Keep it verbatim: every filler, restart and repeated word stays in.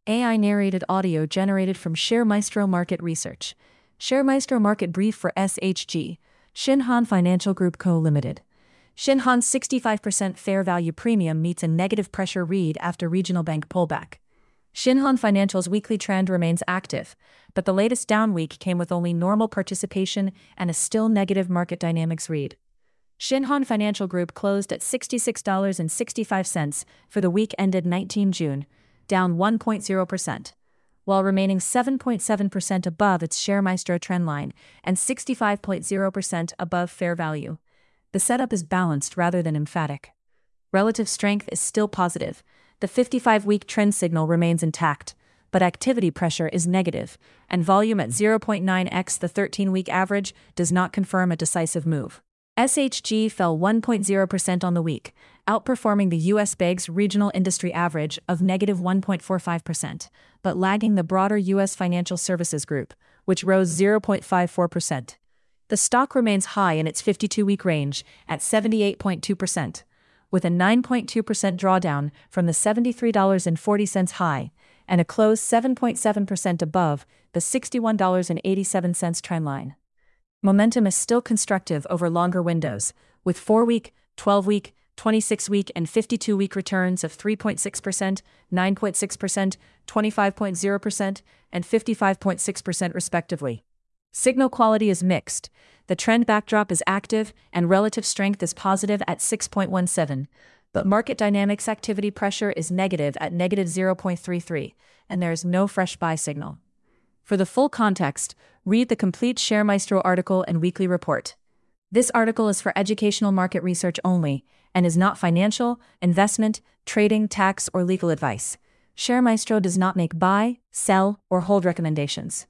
A I-narrated audio generated from ShareMaestro Market Research. ShareMaestro Market Brief for S H G, Shinhan Financial Group Co. Limited. Shinhan's sixty-five percent fair value premium meets a negative pressure read after regional bank pullback. Shinhan Financial's weekly trend remains active, but the latest down week came with only normal participation and a still negative market dynamics read. Shinhan Financial Group closed at sixty-six dollars and sixty-five cents for the week ended nineteenth of June, down one point zero percent, while remaining seven point seven percent above its ShareMaestro trendline and sixty-five point zero percent above fair value. The setup is balanced rather than emphatic. Relative strength is still positive. The fifty-five-week trend signal remains intact, but activity pressure is negative, and volume at zero point nine x the thirteen-week average does not confirm a decisive move. S H G fell one point zero percent on the week, outperforming the U S B A G's regional industry average of negative one point four five percent, but lagging the broader U S Financial Services Group, which rose zero point five four percent. The stock remains high in its fifty-two-week range at seventy-eight point two percent, with a nine point two percent drawdown from the seventy-three dollars and forty cents high, and a close seven point seven percent above the sixty-one dollars and eighty-seven cents trendline. Momentum is still constructive over longer windows, with four-week, twelve-week, twenty-six-week and fifty-two-week returns of three point six percent, nine point six percent, twenty-five point zero percent, and fifty-five point six percent respectively. Signal quality is mixed. The trend backdrop is active and relative strength is positive at six point one seven, but market dynamics activity pressure is negative at negative zero point three three, and there is no fresh buy signal. For the full context, read the complete ShareMaestro article and weekly report. This article is for educational market research only and is not financial, investment, trading, tax, or legal advice. ShareMaestro does not make buy, sell, or hold recommendations.